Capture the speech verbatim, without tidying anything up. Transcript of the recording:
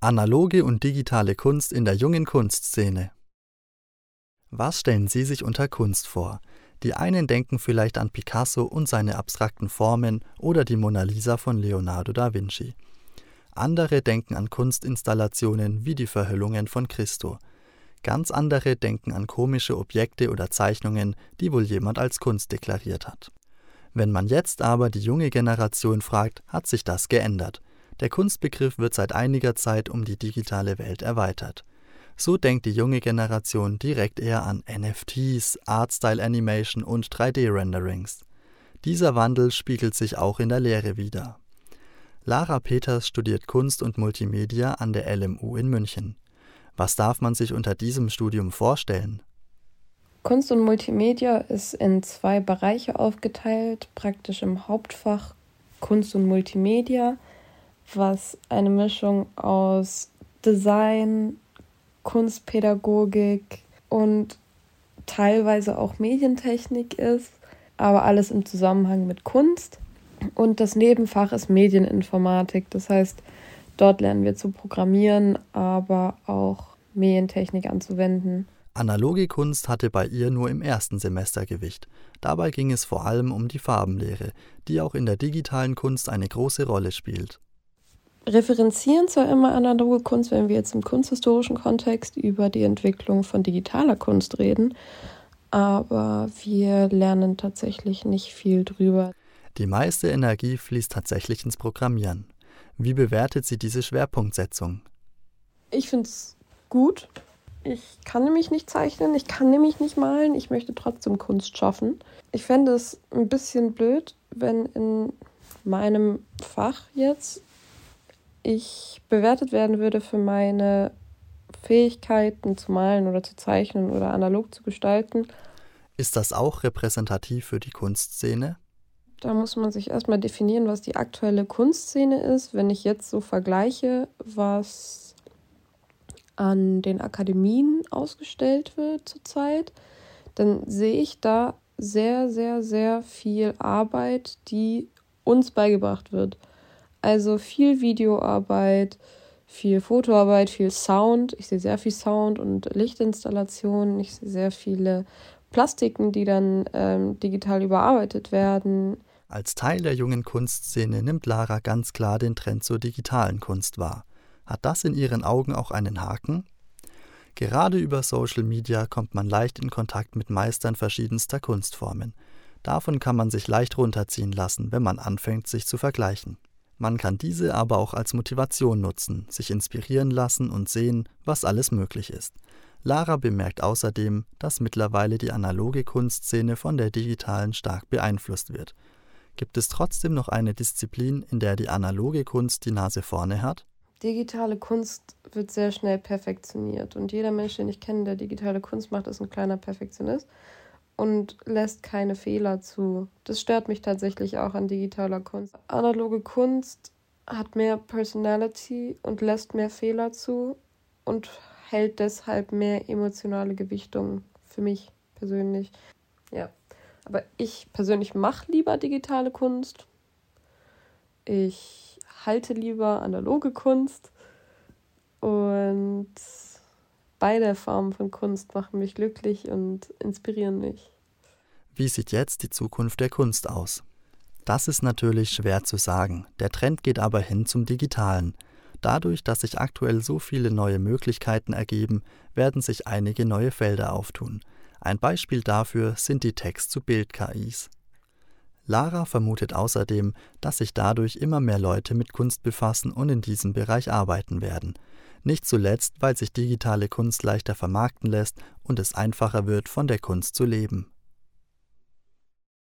Analoge und digitale Kunst in der jungen Kunstszene. Was stellen Sie sich unter Kunst vor? Die einen denken vielleicht an Picasso und seine abstrakten Formen oder die Mona Lisa von Leonardo da Vinci. Andere denken an Kunstinstallationen wie die Verhüllungen von Christo. Ganz andere denken an komische Objekte oder Zeichnungen, die wohl jemand als Kunst deklariert hat. Wenn man jetzt aber die junge Generation fragt, hat sich das geändert. Der Kunstbegriff wird seit einiger Zeit um die digitale Welt erweitert. So denkt die junge Generation direkt eher an N F Ts, Art-Style-Animation und drei D Renderings. Dieser Wandel spiegelt sich auch in der Lehre wider. Lara Peters studiert Kunst und Multimedia an der L M U in München. Was darf man sich unter diesem Studium vorstellen? Kunst und Multimedia ist in zwei Bereiche aufgeteilt, praktisch im Hauptfach Kunst und Multimedia, was eine Mischung aus Design, Kunstpädagogik und teilweise auch Medientechnik ist, aber alles im Zusammenhang mit Kunst. Und das Nebenfach ist Medieninformatik, das heißt, dort lernen wir zu programmieren, aber auch Medientechnik anzuwenden. Analoge Kunst hatte bei ihr nur im ersten Semester Gewicht. Dabei ging es vor allem um die Farbenlehre, die auch in der digitalen Kunst eine große Rolle spielt. Referenzieren zwar immer analoge Kunst, wenn wir jetzt im kunsthistorischen Kontext über die Entwicklung von digitaler Kunst reden, aber wir lernen tatsächlich nicht viel drüber. Die meiste Energie fließt tatsächlich ins Programmieren. Wie bewertet sie diese Schwerpunktsetzung? Ich finde es gut. Ich kann nämlich nicht zeichnen, ich kann nämlich nicht malen, ich möchte trotzdem Kunst schaffen. Ich fände es ein bisschen blöd, wenn in meinem Fach jetzt ich bewertet werden würde für meine Fähigkeiten zu malen oder zu zeichnen oder analog zu gestalten. Ist das auch repräsentativ für die Kunstszene? Da muss man sich erstmal definieren, was die aktuelle Kunstszene ist. Wenn ich jetzt so vergleiche, was an den Akademien ausgestellt wird zurzeit, dann sehe ich da sehr, sehr, sehr viel Arbeit, die uns beigebracht wird. Also viel Videoarbeit, viel Fotoarbeit, viel Sound. Ich sehe sehr viel Sound und Lichtinstallationen. Ich sehe sehr viele Plastiken, die dann ähm, digital überarbeitet werden. Als Teil der jungen Kunstszene nimmt Lara ganz klar den Trend zur digitalen Kunst wahr. Hat das in ihren Augen auch einen Haken? Gerade über Social Media kommt man leicht in Kontakt mit Meistern verschiedenster Kunstformen. Davon kann man sich leicht runterziehen lassen, wenn man anfängt, sich zu vergleichen. Man kann diese aber auch als Motivation nutzen, sich inspirieren lassen und sehen, was alles möglich ist. Lara bemerkt außerdem, dass mittlerweile die analoge Kunstszene von der digitalen stark beeinflusst wird. Gibt es trotzdem noch eine Disziplin, in der die analoge Kunst die Nase vorne hat? Digitale Kunst wird sehr schnell perfektioniert und jeder Mensch, den ich kenne, der digitale Kunst macht, ist ein kleiner Perfektionist und lässt keine Fehler zu. Das stört mich tatsächlich auch an digitaler Kunst. Analoge Kunst hat mehr Personality und lässt mehr Fehler zu und hält deshalb mehr emotionale Gewichtung für mich persönlich. Ja, aber ich persönlich mache lieber digitale Kunst. Ich halte lieber analoge Kunst und beide Formen von Kunst machen mich glücklich und inspirieren mich. Wie sieht jetzt die Zukunft der Kunst aus? Das ist natürlich schwer zu sagen. Der Trend geht aber hin zum Digitalen. Dadurch, dass sich aktuell so viele neue Möglichkeiten ergeben, werden sich einige neue Felder auftun. Ein Beispiel dafür sind die Text-zu-Bild-K Is. Lara vermutet außerdem, dass sich dadurch immer mehr Leute mit Kunst befassen und in diesem Bereich arbeiten werden. Nicht zuletzt, weil sich digitale Kunst leichter vermarkten lässt und es einfacher wird, von der Kunst zu leben.